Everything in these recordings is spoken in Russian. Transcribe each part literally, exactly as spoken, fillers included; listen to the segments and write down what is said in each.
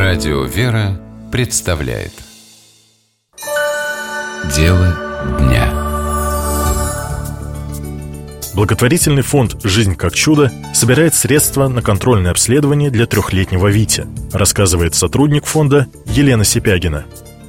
Радио «Вера» представляет Дело дня. Благотворительный фонд «Жизнь как чудо» собирает средства на контрольное обследование для трехлетнего Вити, рассказывает сотрудник фонда Елена Сипягина.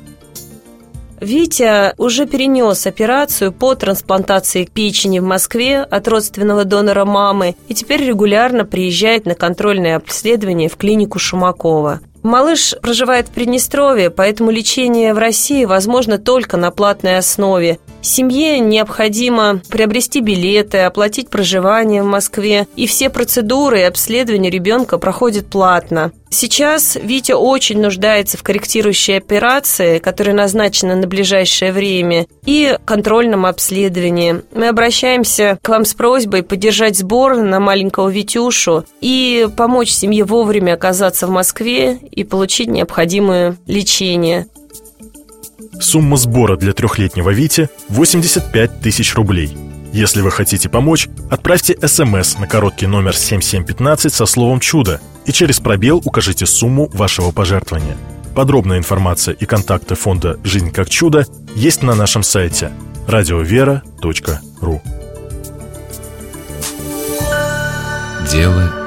Витя уже перенес операцию по трансплантации печени в Москве от родственного донора мамы и теперь регулярно приезжает на контрольное обследование в клинику Шумакова. Малыш проживает в Приднестровье, поэтому лечение в России возможно только на платной основе. Семье необходимо приобрести билеты, оплатить проживание в Москве, и все процедуры и обследования ребенка проходят платно. Сейчас Витя очень нуждается в корректирующей операции, которая назначена на ближайшее время, и контрольном обследовании. Мы обращаемся к вам с просьбой поддержать сбор на маленького Витюшу и помочь семье вовремя оказаться в Москве и получить необходимое лечение. Сумма сбора для трехлетнего Вити – восемьдесят пять тысяч рублей. Если вы хотите помочь, отправьте СМС на короткий номер семь семь один пять со словом «Чудо» и через пробел укажите сумму вашего пожертвования. Подробная информация и контакты фонда «Жизнь как чудо» есть на нашем сайте радио вера точка ру. Дело